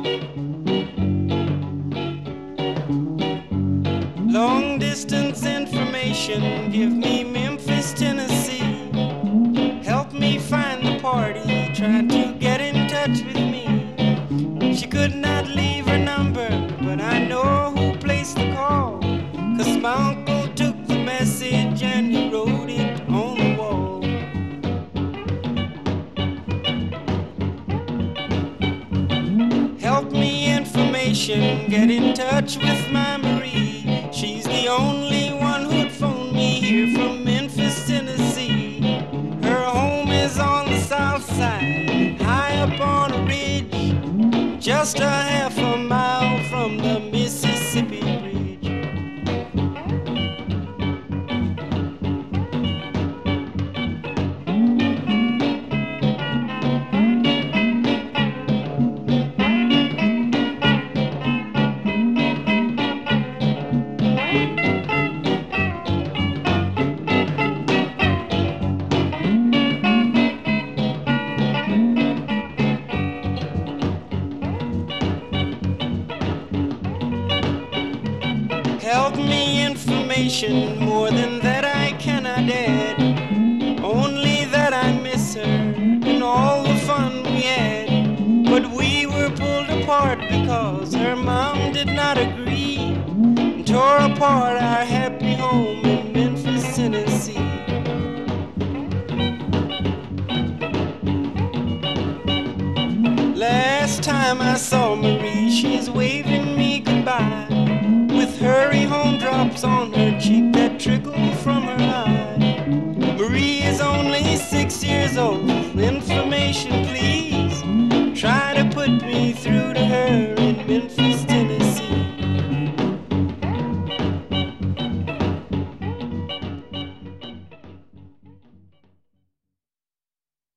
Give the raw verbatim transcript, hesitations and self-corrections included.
Long distance information, give me Memphis, Tennessee. Help me find the party, trying to get in touch with me. She could not leave her number, but I know who placed the call. Cause my uncle took the message and he wrote it on the wall. Help me information, get in touch with my Marie. She's the only one who'd phone me here from Memphis, Tennessee. Her home is on the south side, high up on a ridge, just a half a mile from the Mississippi Bridge. Help me information, more than that I cannot add. Only that I miss her and all the fun we had. But we were pulled apart because her mom did not agree, and tore apart our happy home in Memphis, Tennessee. Last time I saw Marie, she's waving me goodbye, with hurry home drops on her cheek that trickle from her eye. Marie is only six years old. Information, please. Try to put me through to her in Memphis.